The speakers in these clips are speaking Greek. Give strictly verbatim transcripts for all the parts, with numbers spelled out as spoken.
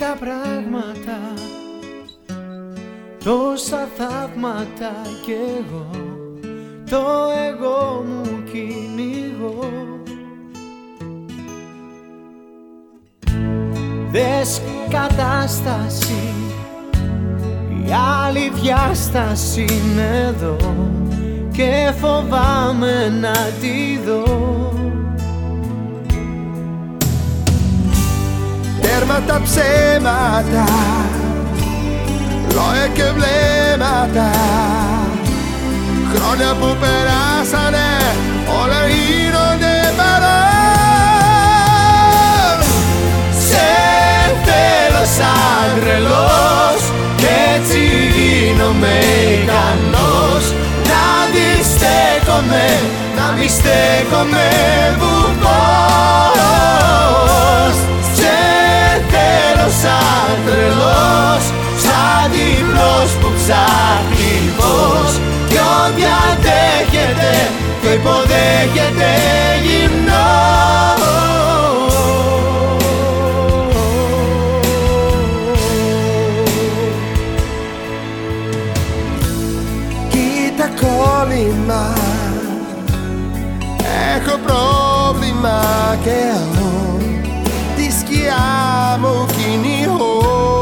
τα πράγματα, τόσα θαύματα κι εγώ το εγώ μου κυνηγώ. Δες κατάσταση, η άλλη διάσταση είναι εδώ και φοβάμαι να τη δω. Τέρμα τα ψέματα, λόγια και βλέμματα, χρόνια που περάσανε όλα γίνονται παρόν. Σε θέλω σαν τρελός κι έτσι γίνομαι ικανός να αντιστέκομαι, να μη στέκομαι βουβός. Σε θέλω σαν τρελός, σαν διπλός που ψάχνει φως κι ό,τι αντέχεται το υποδέχεται γυμνός. Κοίτα κόλλημα, έχω πρόβλημα και εγώ τη σκιά μου κυνηγώ.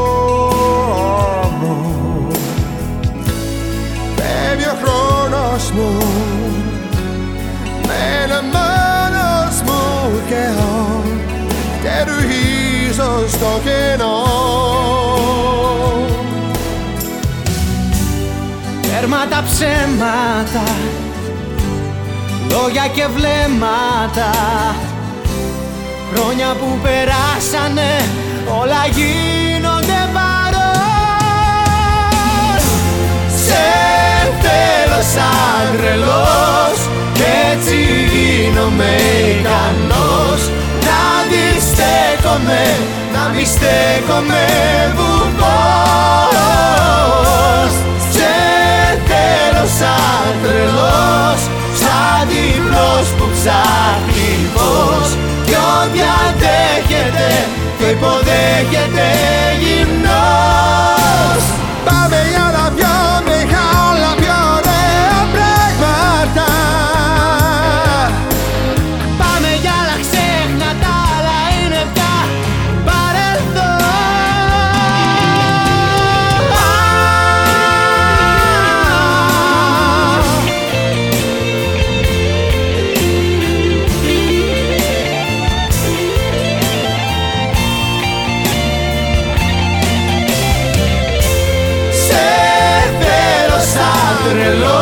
Φεύγει ο χρόνος μου, μένω μόνος μου και εγώ και ρουχίζω στο κενό. Τέρμα τα ψέματα, λόγια και βλέμματα, χρόνια που περάσανε όλα γίνονται παρόν. Σε θέλω σαν τρελός κι έτσι γίνομαι ικανός να αντιστέκομαι, να μη στέκομαι βουβός. Σε θέλω σαν τρελός, σαν διπλός που ψάχνει φως κι ό,τι αντέχεται το υποδέχεται γυμνός. Πάμε για τα πιο μεγάλα, πιο ωραία πράγματα. Πάμε για άλλα ξέχνατα, αλλά είναι πια παρελθόν. Σε θέλω σαν τρελός,